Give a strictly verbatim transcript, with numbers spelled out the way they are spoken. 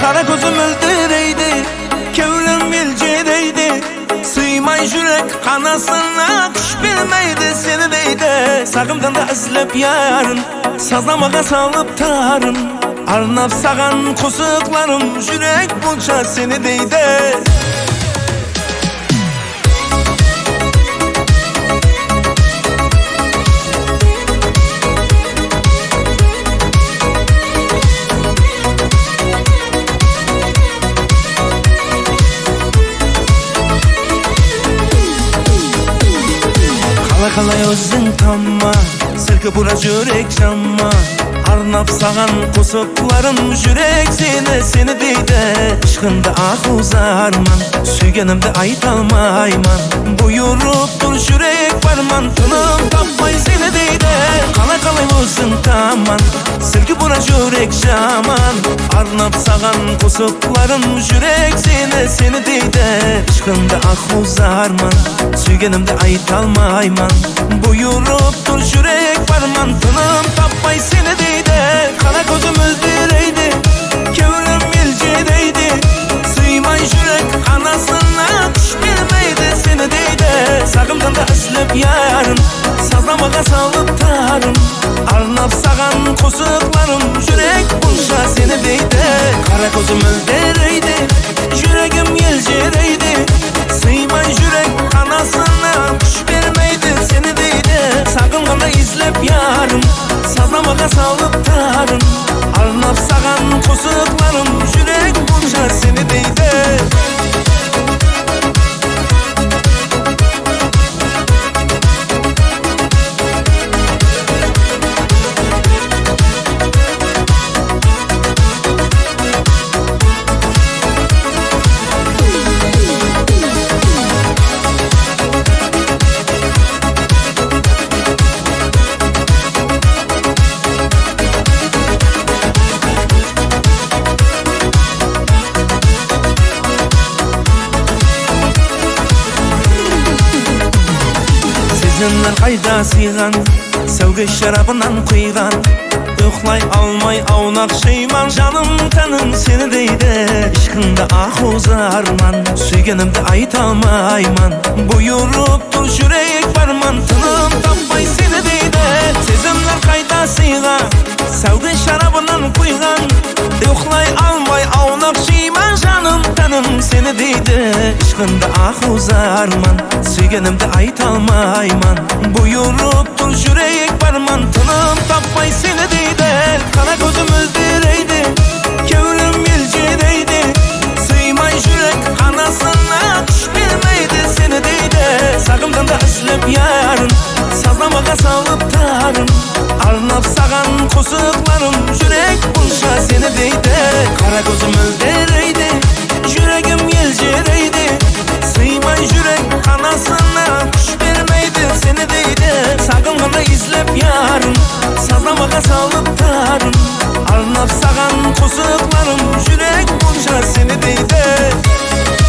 Kara gözüm öldüreydi, kevrim ilcereydi. Sıymay yürek kanasına kuş bilmeydi seni deydi. Sağımdan da izlep yarın, sazlamağa salıp tarın. Arnap sağan kusuklarım, yürek bunca seni deydi. Kala kala özün tamma, sirke bura yürek şamma. Arnap sağan kusuklarım, yürek seni seni deydi. Aşkında ah uzarman, suygenimde ayt almayman. Buyurup dur yürek varman, tınım tapmay seni deydi. Kala kala özün tamman, sirke bura yürek şaman. Arnap sağan kusuklarım, yürek seni seni deydi. Aşkında ah uzarman, suygenimde ayt almayman. Buyurup dur yürek varman, tınım tapmay seni deydi. Kara gözüm öldüreydi, kevrim ilcereydi. Sıymay yürek anasına kuş bilmeydi seni deydi. Sağımdan da izlep yarın, sazlamağa salıp tarın. Arnap sağan kusuklarım, yürek bunca seni deydi. Kara gözüm öldüreydi, yüreğim ilcereydi. Sıymay yürek anasına kuş bilmeydi seni deydi. Sağımdan da izlep yarın, sazlamağa salıp tarın. Arnap sağan kusuklarım, yürek bunca seni deydi. Sezenler kayda sıygan, sevgi şarabından kuygan. Uxlay almay avnak şeyman, canım tanım seni deydi. Aşkında ah uzarman, suygenimde ayt almayman. Buyurup dur yürek varman, tınım tapmay seni deydi. Sezenler kayda sıygan, sevgi şarabından kuygan. Uxlay almay avnak şeyman, canım tanım seni deydi. Aşkında ah uzarman, suygenimde ayt almayman. Buyurup dur yürek varman, tınım tapmay seni deydi. Kara gözüm öldüreydi, kevrim ilcereydi. Sıymay yürek anasına kuş bilmeydi seni deydi. Sağımdan da izlep yarın, sazlamağa salıp tarın. Arnap sağan kusuklarım, yürek bunca seni deydi. Kara gözüm öldüreydi, yüreğim ilcereydi. Sıymay yürek anasına kuş bilmeydi seni deydi. Sağımdan da izlep yarın, sazlamağa salıp tarın. Arnap sağan kusuklarım, yürek bunca seni deydi.